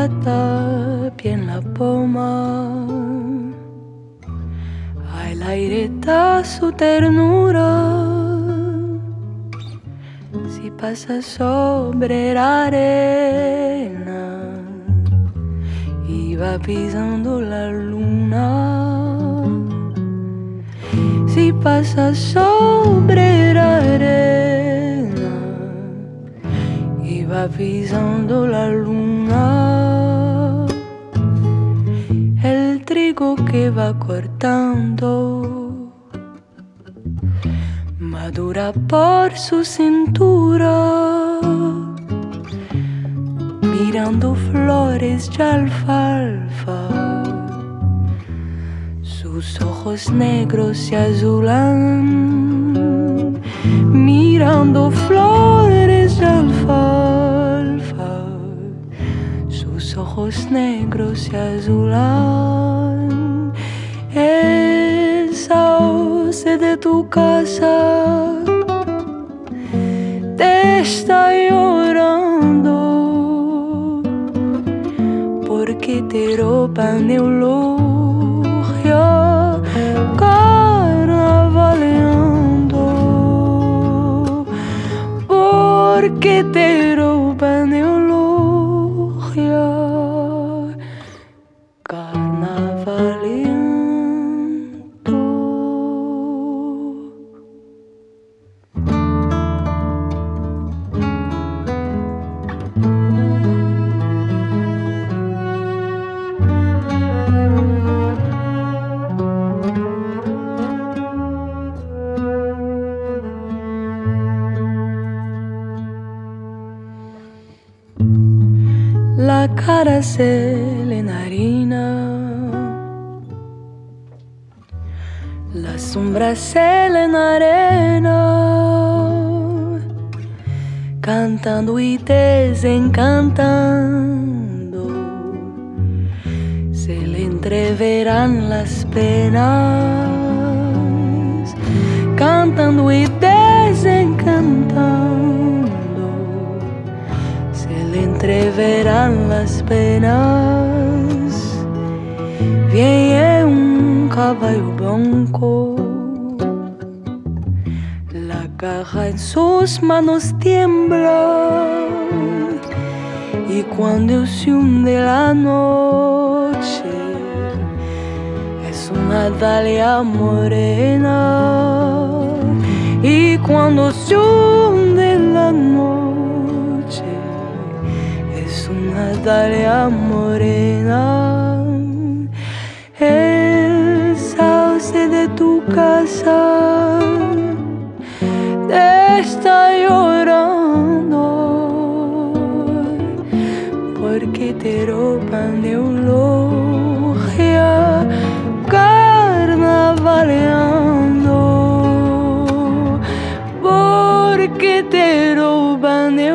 la tapia en la poma, al aire da su ternura. Si pasa sobre la arena y va pisando la luna, si pasa sobre la arena y va pisando la luna, el trigo que va cortando madura por su cintura, mirando flores de alfalfa. Sus ojos negros se azulan, mirando flores de alfalfa. Sus ojos negros se azulan. El sauce de tu casa te está llorando porque te roban eulogia carnavaleando, porque te roban eulogia carnavaleando. La cara se le enharina, la sombra se le enarena, cantando y desencantando, se le entreverán las penas, cantando y desencantando, le entreverán las penas. Viene un caballo blanco, la caja en sus manos tiembla, y cuando se hunde la noche es una dalia morena, y cuando se hunde la noche una dalia morena. El sauce de tu casa te está llorando porque te roban eulogia carnavaleando, porque te roban eulogia